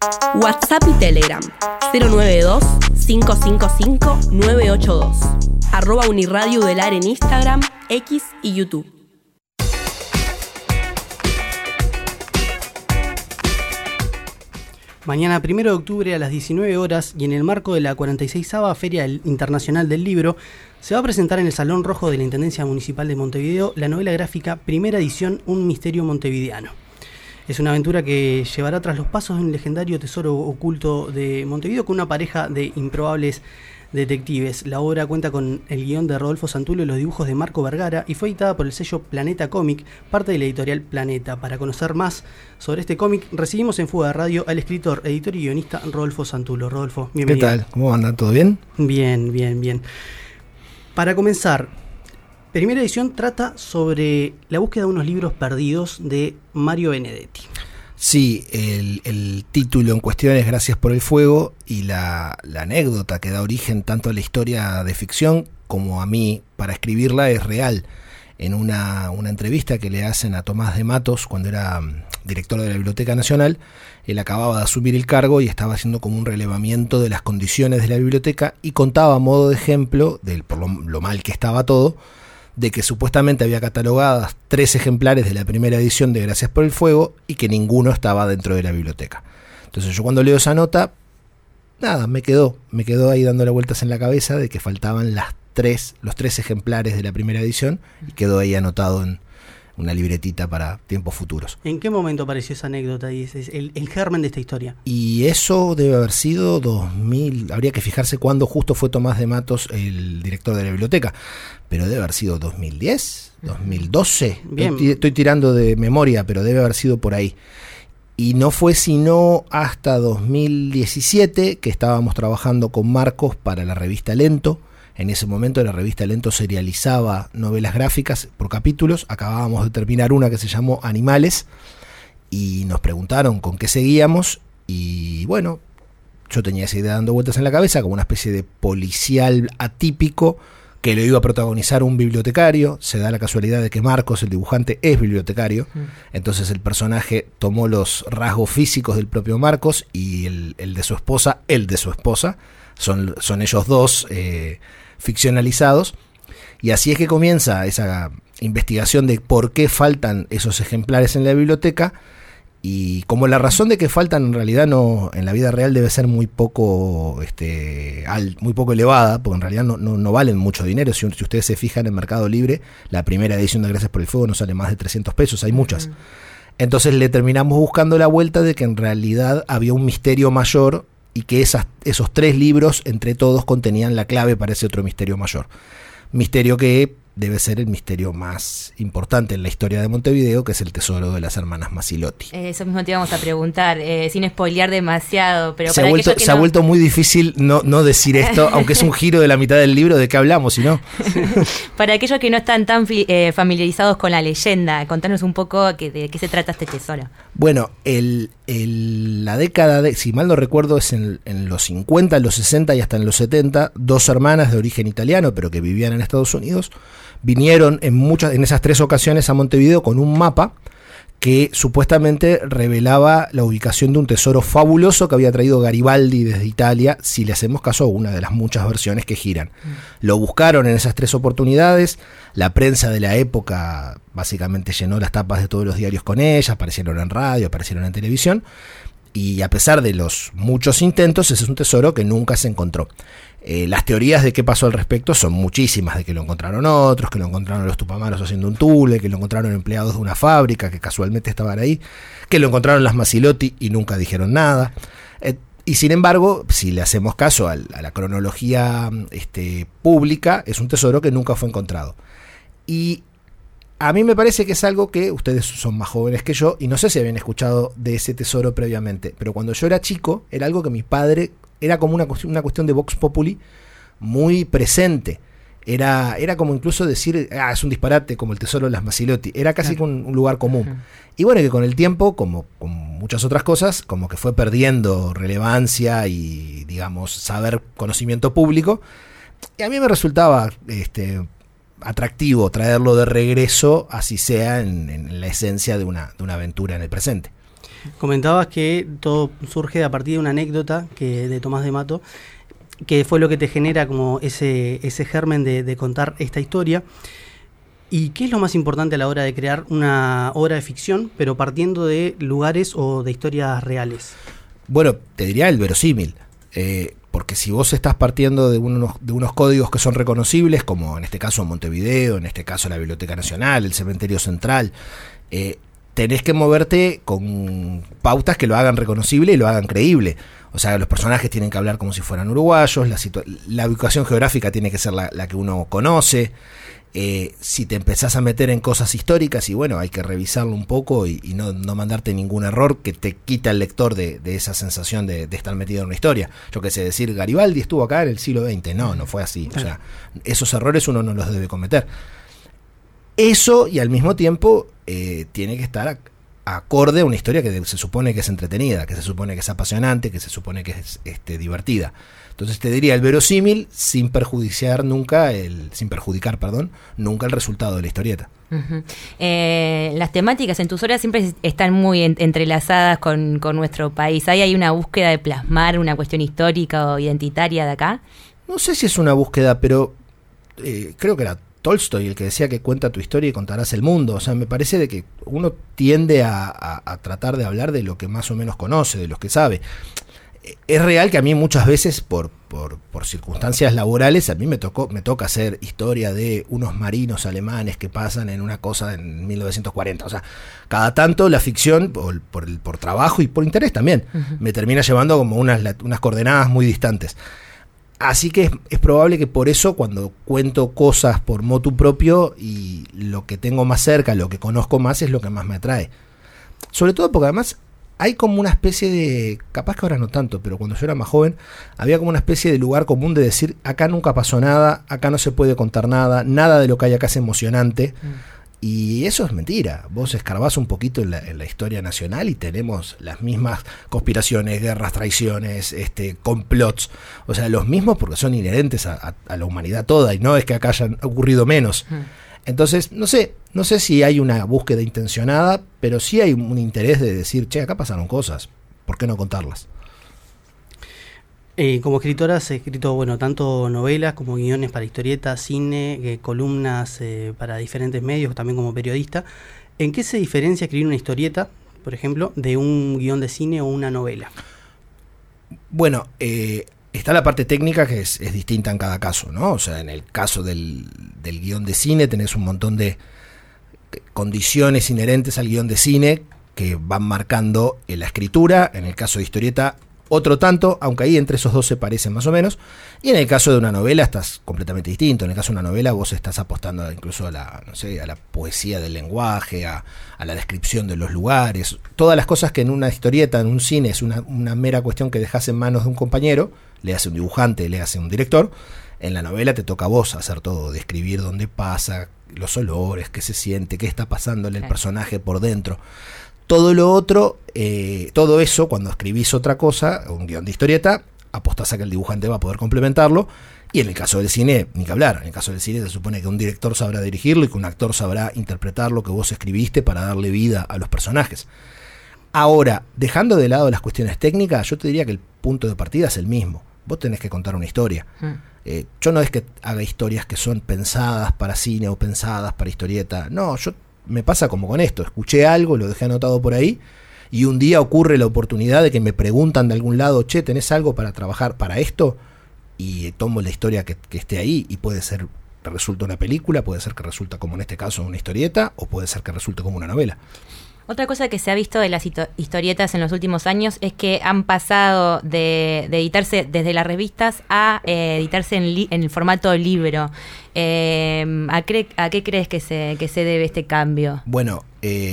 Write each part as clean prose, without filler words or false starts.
WhatsApp y Telegram 092-555-982. @Uniradio Udelar en Instagram, X y YouTube. Mañana 1 de octubre a las 19 horas y en el marco de la 46ª Feria Internacional del Libro, se va a presentar en el Salón Rojo de la Intendencia Municipal de Montevideo la novela gráfica Primera Edición, un misterio montevideano. Es una aventura que llevará tras los pasos de un legendario tesoro oculto de Montevideo con una pareja de improbables detectives. La obra cuenta con el guión de Rodolfo Santulo y los dibujos de Marco Vergara y fue editada por el sello Planeta Cómic, parte de la editorial Planeta. Para conocer más sobre este cómic, recibimos en Fuga de Radio al escritor, editor y guionista Rodolfo Santulo. Rodolfo, bienvenido. ¿Qué tal? ¿Cómo andan? ¿Todo bien? Bien. Para comenzar, Primera Edición trata sobre la búsqueda de unos libros perdidos de Mario Benedetti. Sí, el título en cuestión es Gracias por el fuego, y la anécdota que da origen tanto a la historia de ficción como a mí para escribirla es real. En una entrevista que le hacen a Tomás de Matos cuando era director de la Biblioteca Nacional, él acababa de asumir el cargo y estaba haciendo como un relevamiento de las condiciones de la biblioteca y contaba a modo de ejemplo, por lo mal que estaba todo, de que supuestamente había catalogadas 3 ejemplares de la primera edición de Gracias por el Fuego y que ninguno estaba dentro de la biblioteca. Entonces yo cuando leo esa nota, nada, me quedó ahí dándole vueltas en la cabeza de que faltaban los 3 ejemplares de la primera edición y quedó ahí anotado en una libretita para tiempos futuros. ¿En qué momento apareció esa anécdota y es el germen de esta historia? Y eso debe haber sido 2000, habría que fijarse cuándo justo fue Tomás de Matos el director de la biblioteca, pero debe haber sido 2010, 2012, estoy tirando de memoria, pero debe haber sido por ahí. Y no fue sino hasta 2017 que estábamos trabajando con Marcos para la revista Lento. En ese momento la revista Lento serializaba novelas gráficas por capítulos. Acabábamos de terminar una que se llamó Animales y nos preguntaron con qué seguíamos y bueno, yo tenía esa idea dando vueltas en la cabeza como una especie de policial atípico que lo iba a protagonizar un bibliotecario. Se da la casualidad de que Marcos, el dibujante, es bibliotecario. Entonces el personaje tomó los rasgos físicos del propio Marcos y el de su esposa, son ellos dos ficcionalizados, y así es que comienza esa investigación de por qué faltan esos ejemplares en la biblioteca, y como la razón de que faltan en realidad no en la vida real debe ser muy poco elevada, porque en realidad no valen mucho dinero. Si ustedes se fijan en Mercado Libre, la primera edición de Gracias por el Fuego no sale más de 300 pesos, hay muchas. Entonces le terminamos buscando la vuelta de que en realidad había un misterio mayor y que esos 3 libros entre todos contenían la clave para ese otro misterio mayor. Misterio que debe ser el misterio más importante en la historia de Montevideo, que es el tesoro de las hermanas Masilotti. Eso mismo te íbamos a preguntar, sin spoilear demasiado, pero se ha vuelto muy difícil no decir esto, aunque es un giro de la mitad del libro, ¿de qué hablamos? Si no. Para aquellos que no están tan familiarizados con la leyenda, contanos un poco de qué se trata este tesoro. Bueno, la década si mal no recuerdo, es en los 50, en los 60 y hasta en los 70, 2 hermanas de origen italiano, pero que vivían en Estados Unidos, vinieron en esas 3 ocasiones a Montevideo con un mapa que supuestamente revelaba la ubicación de un tesoro fabuloso que había traído Garibaldi desde Italia, si le hacemos caso a una de las muchas versiones que giran. Lo buscaron en esas 3 oportunidades, la prensa de la época básicamente llenó las tapas de todos los diarios con ellas, aparecieron en radio, aparecieron en televisión, y a pesar de los muchos intentos, ese es un tesoro que nunca se encontró. Las teorías de qué pasó al respecto son muchísimas, de que lo encontraron otros, que lo encontraron los tupamaros haciendo un tule, que lo encontraron empleados de una fábrica que casualmente estaban ahí, que lo encontraron las Masilotti y nunca dijeron nada. Y sin embargo, si le hacemos caso a la cronología pública, es un tesoro que nunca fue encontrado. Y a mí me parece que es algo que ustedes son más jóvenes que yo y no sé si habían escuchado de ese tesoro previamente, pero cuando yo era chico era algo que mi padre, era como una cuestión de Vox Populi muy presente. Era como incluso decir, es un disparate como el tesoro de las Masilotti, era casi un lugar común. Y bueno, que con el tiempo, como con muchas otras cosas, como que fue perdiendo relevancia y, digamos, conocimiento público. Y a mí me resultaba atractivo traerlo de regreso, así sea en la esencia de una aventura en el presente. Comentabas que todo surge a partir de una anécdota de Tomás de Mato, que fue lo que te genera como ese germen de contar esta historia. ¿Y qué es lo más importante a la hora de crear una obra de ficción, pero partiendo de lugares o de historias reales? Bueno, te diría el verosímil, porque si vos estás partiendo de unos códigos que son reconocibles, como en este caso Montevideo, en este caso la Biblioteca Nacional, el Cementerio Central, tenés que moverte con pautas que lo hagan reconocible y lo hagan creíble. O sea, los personajes tienen que hablar como si fueran uruguayos, la ubicación geográfica tiene que ser la que uno conoce. Si te empezás a meter en cosas históricas, y bueno, hay que revisarlo un poco y no mandarte ningún error que te quita el lector de esa sensación de estar metido en una historia. Yo qué sé, decir Garibaldi estuvo acá en el siglo XX, no fue así. O sea, esos errores uno no los debe cometer. Eso, y al mismo tiempo tiene que estar acorde a una historia que se supone que es entretenida, que se supone que es apasionante, que se supone que es divertida. Entonces te diría el verosímil sin perjudicar nunca el resultado de la historieta. Uh-huh. Las temáticas en tus obras siempre están muy entrelazadas con nuestro país. ¿Hay una búsqueda de plasmar una cuestión histórica o identitaria de acá? No sé si es una búsqueda, pero creo que era Tolstoy el que decía que cuenta tu historia y contarás el mundo. O sea, me parece de que uno tiende a tratar de hablar de lo que más o menos conoce, de lo que sabe. Es real que a mí muchas veces por circunstancias laborales a mí me toca hacer historia de unos marinos alemanes que pasan en una cosa en 1940. O sea, cada tanto la ficción por trabajo y por interés también me termina llevando como unas coordenadas muy distantes. Así que es probable que por eso cuando cuento cosas por motu propio y lo que tengo más cerca, lo que conozco más es lo que más me atrae. Sobre todo porque además hay como una especie de, capaz que ahora no tanto, pero cuando yo era más joven, había como una especie de lugar común de decir, acá nunca pasó nada, acá no se puede contar nada de lo que hay acá es emocionante. Y eso es mentira. Vos escarbás un poquito en la historia nacional y tenemos las mismas conspiraciones, guerras, traiciones, complots. O sea, los mismos porque son inherentes a la humanidad toda y no es que acá hayan ocurrido menos. Entonces, no sé si hay una búsqueda intencionada, pero sí hay un interés de decir, che, acá pasaron cosas, ¿por qué no contarlas? Como escritora has escrito, tanto novelas como guiones para historietas, cine, columnas para diferentes medios, también como periodista. ¿En qué se diferencia escribir una historieta, por ejemplo, de un guión de cine o una novela? Bueno, está la parte técnica que es distinta en cada caso, ¿no? O sea, en el caso del guión de cine tenés un montón de condiciones inherentes al guión de cine que van marcando la escritura. En el caso de historieta, otro tanto, aunque ahí entre esos dos se parecen más o menos. Y en el caso de una novela estás completamente distinto. En el caso de una novela vos estás apostando incluso a la poesía del lenguaje, a la descripción de los lugares. Todas las cosas que en una historieta, en un cine, es una mera cuestión que dejás en manos de un compañero, le hace un dibujante, le hace un director. En la novela te toca a vos hacer todo, describir dónde pasa, los olores, qué se siente, qué está pasándole el personaje por dentro. Todo lo otro, todo eso, cuando escribís otra cosa, un guión de historieta, apostás a que el dibujante va a poder complementarlo. Y en el caso del cine, ni que hablar. En el caso del cine se supone que un director sabrá dirigirlo y que un actor sabrá interpretar lo que vos escribiste para darle vida a los personajes. Ahora, dejando de lado las cuestiones técnicas, yo te diría que el punto de partida es el mismo. Vos tenés que contar una historia. Yo no es que haga historias que son pensadas para cine o pensadas para historieta. No, me pasa como con esto. Escuché algo, lo dejé anotado por ahí y un día ocurre la oportunidad de que me preguntan de algún lado, che, ¿tenés algo para trabajar para esto? Y tomo la historia que esté ahí y puede ser que resulte una película, puede ser que resulte como en este caso una historieta o puede ser que resulte como una novela. Otra cosa que se ha visto de las historietas en los últimos años es que han pasado de editarse desde las revistas a editarse en el formato libro. ¿A qué crees que se debe este cambio? Bueno,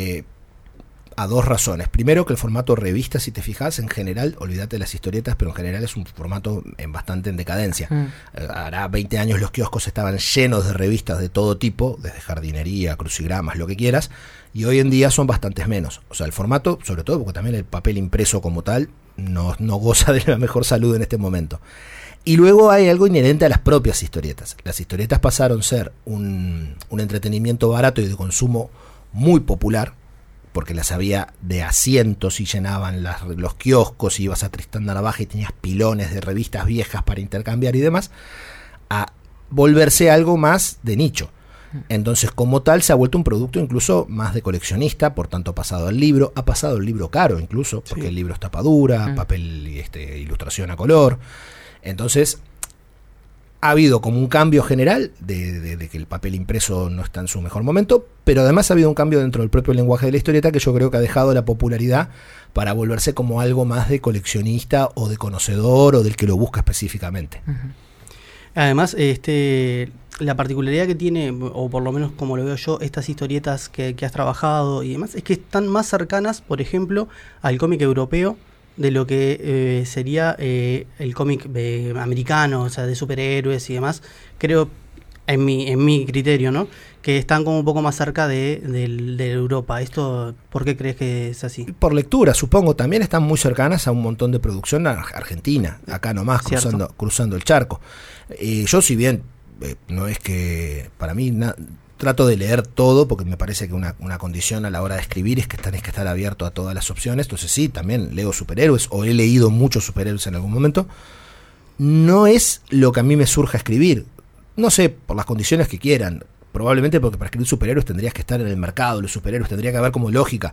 a dos razones. Primero, que el formato revista, si te fijas, en general, olvídate de las historietas, pero en general es un formato bastante en decadencia. Hará 20 años los kioscos estaban llenos de revistas de todo tipo, desde jardinería, crucigramas, lo que quieras, y hoy en día son bastantes menos. O sea, el formato, sobre todo porque también el papel impreso como tal no goza de la mejor salud en este momento. Y luego hay algo inherente a las propias historietas. Las historietas pasaron a ser un entretenimiento barato y de consumo muy popular, porque las había de asientos y llenaban los kioscos, y ibas a Tristán de la Baja y tenías pilones de revistas viejas para intercambiar y demás, a volverse algo más de nicho. Entonces, como tal, se ha vuelto un producto incluso más de coleccionista, por tanto ha pasado al libro caro incluso, porque el libro es tapa dura, papel, ilustración a color. Entonces, ha habido como un cambio general de que el papel impreso no está en su mejor momento, pero además ha habido un cambio dentro del propio lenguaje de la historieta que yo creo que ha dejado la popularidad para volverse como algo más de coleccionista o de conocedor o del que lo busca específicamente. Además, la particularidad que tiene, o por lo menos como lo veo yo, estas historietas que has trabajado y demás, es que están más cercanas, por ejemplo, al cómic europeo de lo que sería el cómic americano, o sea, de superhéroes y demás. Creo, en mi criterio, ¿no?, que están como un poco más cerca de Europa. ¿Esto por qué crees que es así? Por lectura, supongo. También están muy cercanas a un montón de producción argentina, acá nomás, cruzando el charco. Yo, si bien no es que para mí trato de leer todo, porque me parece que una condición a la hora de escribir es que tenés que estar abierto a todas las opciones. Entonces sí, también leo superhéroes, o he leído muchos superhéroes en algún momento. No es lo que a mí me surja escribir, no sé, por las condiciones que quieran, probablemente porque para escribir superhéroes tendrías que estar en el mercado, los superhéroes tendría que haber como lógica.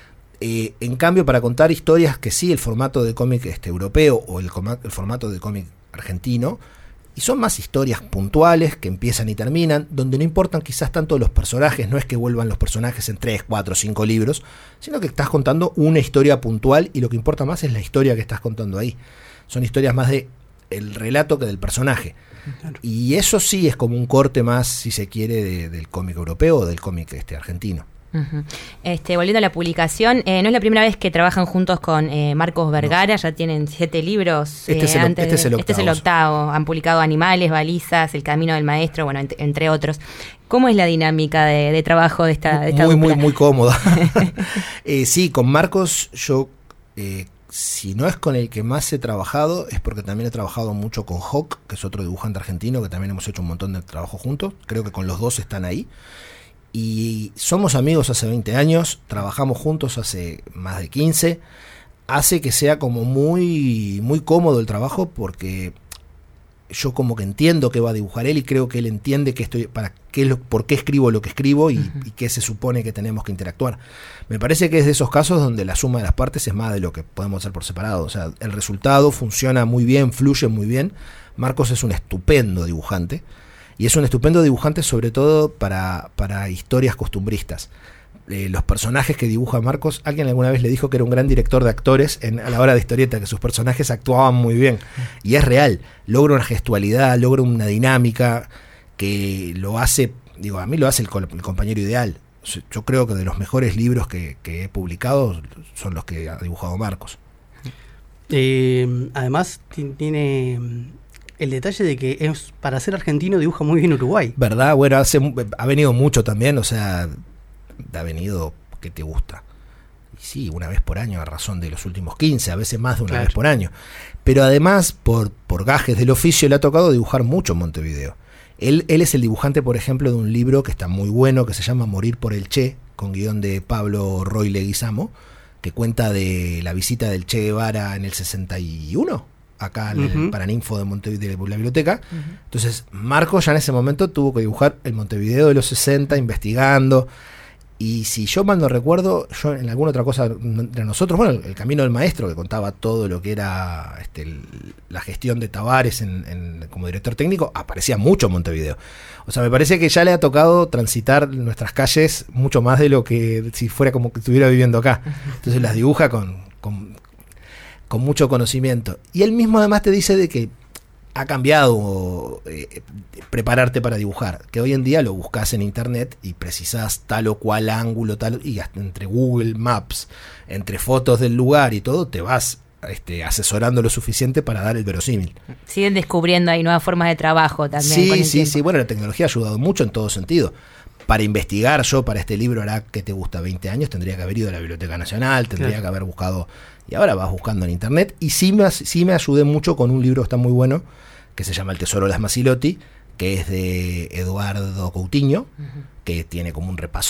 En cambio, para contar historias que sí, el formato de cómic europeo o el formato de cómic argentino, y son más historias puntuales que empiezan y terminan, donde no importan quizás tanto los personajes, no es que vuelvan los personajes en 3, 4, 5 libros, sino que estás contando una historia puntual y lo que importa más es la historia que estás contando ahí. Son historias más de el relato que del personaje. Claro. Y eso sí es como un corte más, si se quiere, del cómic europeo o del cómic argentino. Uh-huh. Volviendo a la publicación, no es la primera vez que trabajan juntos con Marcos Vergara, ya tienen 7 libros. Este es el octavo. Han publicado Animales, Balizas, El Camino del Maestro, bueno, entre otros. ¿Cómo es la dinámica de trabajo de esta dupla? Muy cómoda. Sí, con Marcos yo, si no es con el que más he trabajado, es porque también he trabajado mucho con Hawk, que es otro dibujante argentino, que también hemos hecho un montón de trabajo juntos. Creo que con los dos están ahí. Y somos amigos hace 20 años, trabajamos juntos hace más de 15, hace que sea como muy cómodo el trabajo, porque yo como que entiendo que va a dibujar él y creo que él entiende que por qué escribo lo que escribo y qué se supone que tenemos que interactuar. Me parece que es de esos casos donde la suma de las partes es más de lo que podemos hacer por separado. O sea, el resultado funciona muy bien, fluye muy bien. Marcos es un estupendo dibujante. Y es un estupendo dibujante sobre todo para historias costumbristas. Los personajes que dibuja Marcos, alguien alguna vez le dijo que era un gran director de actores a la hora de historieta, que sus personajes actuaban muy bien. Y es real, logra una gestualidad, logra una dinámica que lo hace, a mí lo hace el compañero ideal. Yo creo que de los mejores libros que he publicado son los que ha dibujado Marcos. Además tiene el detalle de que para ser argentino dibuja muy bien Uruguay. ¿Verdad? Bueno, ha venido mucho también, o sea, ha venido que te gusta. Y sí, una vez por año, a razón de los últimos 15, a veces más de una vez por año. Pero además, por gajes del oficio, le ha tocado dibujar mucho en Montevideo. Él es el dibujante, por ejemplo, de un libro que está muy bueno, que se llama Morir por el Che, con guión de Pablo Roy Leguizamo, que cuenta de la visita del Che Guevara en el 61, acá en el Paraninfo de Montevideo, de la biblioteca. Entonces Marcos ya en ese momento tuvo que dibujar el Montevideo de los 60, investigando. Y si yo mal no recuerdo, yo en alguna otra cosa de nosotros, bueno, El Camino del Maestro, que contaba todo lo que era la gestión de Tavares como director técnico, aparecía mucho en Montevideo. O sea, me parece que ya le ha tocado transitar nuestras calles mucho más de lo que si fuera como que estuviera viviendo acá. Entonces las dibuja con mucho conocimiento. Y él mismo además te dice de que ha cambiado prepararte para dibujar, que hoy en día lo buscas en internet y precisas tal o cual ángulo, y hasta entre Google Maps, entre fotos del lugar y todo, te vas asesorando lo suficiente para dar el verosímil. Siguen descubriendo ahí nuevas formas de trabajo también. Sí, bueno, la tecnología ha ayudado mucho en todo sentido. Para investigar, yo para este libro hará, ¿qué te gusta? 20 años, tendría que haber ido a la Biblioteca Nacional, tendría que haber buscado, y ahora vas buscando en internet. Y sí me ayudé mucho con un libro que está muy bueno, que se llama El Tesoro de las Masilotti, que es de Eduardo Coutinho, que tiene como un repaso de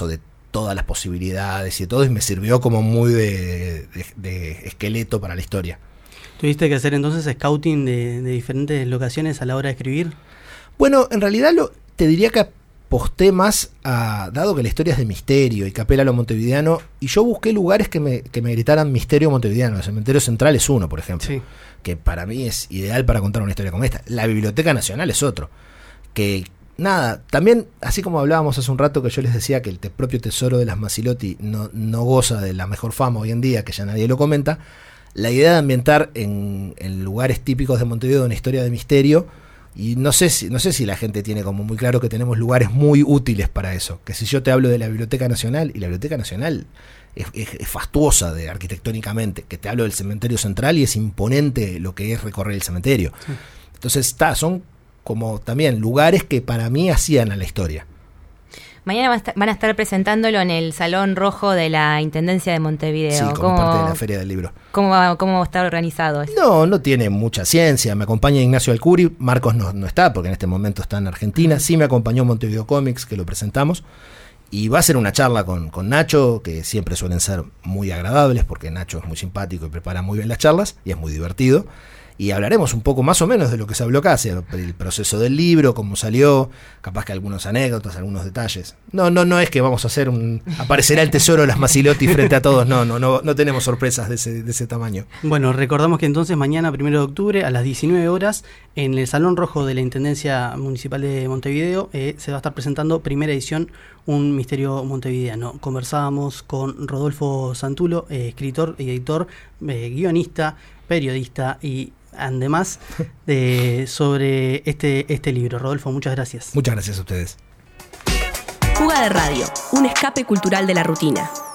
todas las posibilidades y de todo, y me sirvió como muy de esqueleto para la historia. ¿Tuviste que hacer entonces scouting de diferentes locaciones a la hora de escribir? Bueno, en realidad te diría que aposté más dado que la historia es de misterio y que apela a lo montevideano, y yo busqué lugares que me gritaran misterio montevideano. El Cementerio Central es uno, por ejemplo, sí, que para mí es ideal para contar una historia como esta. La Biblioteca Nacional es otro, que nada, también, así como hablábamos hace un rato que yo les decía que el propio tesoro de las Massilotti no goza de la mejor fama hoy en día, que ya nadie lo comenta, la idea de ambientar en lugares típicos de Montevideo una historia de misterio, y no sé si la gente tiene como muy claro que tenemos lugares muy útiles para eso, que si yo te hablo de la Biblioteca Nacional, y la Biblioteca Nacional es fastuosa arquitectónicamente, que te hablo del Cementerio Central y es imponente lo que es recorrer el cementerio. Sí. Entonces son como también lugares que para mí hacían a la historia. Mañana van a estar presentándolo en el Salón Rojo de la Intendencia de Montevideo. Sí, como parte de la Feria del Libro. ¿Cómo está organizado eso? No tiene mucha ciencia. Me acompaña Ignacio Alcuri, Marcos no está, porque en este momento está en Argentina. Sí me acompañó Montevideo Comics, que lo presentamos. Y va a ser una charla con Nacho, que siempre suelen ser muy agradables, porque Nacho es muy simpático y prepara muy bien las charlas, y es muy divertido. Y hablaremos un poco más o menos de lo que se habló acá, el proceso del libro, cómo salió, capaz que algunas anécdotas, algunos detalles. No es que vamos a hacer aparecerá el tesoro de las Massilotti frente a todos, no tenemos sorpresas de ese tamaño. Bueno, recordamos que entonces mañana, 1 de octubre, a las 19 horas, en el Salón Rojo de la Intendencia Municipal de Montevideo, se va a estar presentando primera edición, Un misterio montevideano. Conversábamos con Rodolfo Santulo, escritor y editor, guionista, periodista y además sobre este libro. Rodolfo, muchas gracias. Muchas gracias a ustedes. Fuga de Radio, un escape cultural de la rutina.